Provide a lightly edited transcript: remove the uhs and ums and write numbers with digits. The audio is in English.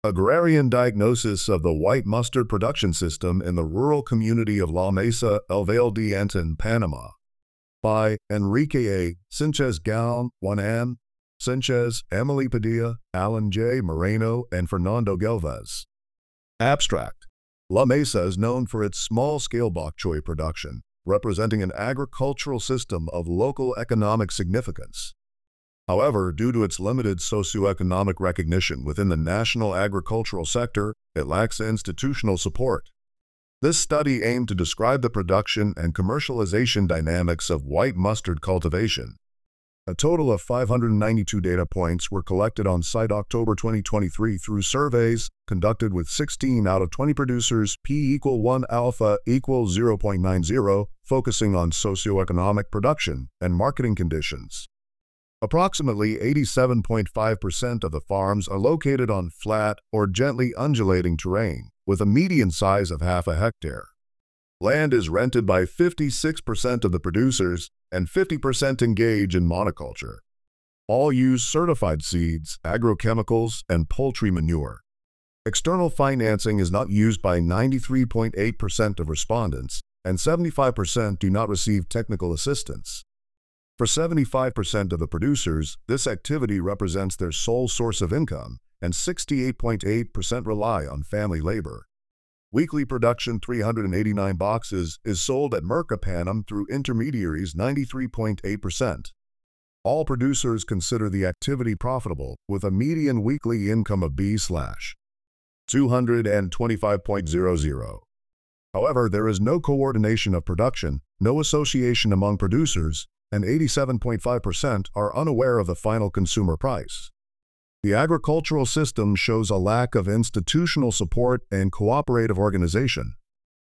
Agrarian Diagnosis of the White Mustard Production System in the Rural Community of La Mesa, El Valle de Antón, Panama, by Enrique A. Sanchez Galán, Juan M. Sanchez, Emily Padilla, Alan J. Moreno, and Fernando Galvez. Abstract. La Mesa is known for its small-scale bok choy production, representing an agricultural system of local economic significance. However, due to its limited socioeconomic recognition within the national agricultural sector, it lacks institutional support. This study aimed to describe the production and commercialization dynamics of white mustard cultivation. A total of 592 data points were collected on site October 2023 through surveys conducted with 16 out of 20 producers, p=1 alpha equals 0.90, focusing on socioeconomic production and marketing conditions. Approximately 87.5% of the farms are located on flat or gently undulating terrain, with a median size of half a hectare. Land is rented by 56% of the producers, and 50% engage in monoculture. All use certified seeds, agrochemicals, and poultry manure. External financing is not used by 93.8% of respondents, and 75% do not receive technical assistance. For 75% of the producers, this activity represents their sole source of income, and 68.8% rely on family labor. Weekly production 389 boxes is sold at Mercapanam through intermediaries 93.8%. All producers consider the activity profitable, with a median weekly income of B/225.00. However, there is no coordination of production, no association among producers, and 87.5% are unaware of the final consumer price. The agricultural system shows a lack of institutional support and cooperative organization.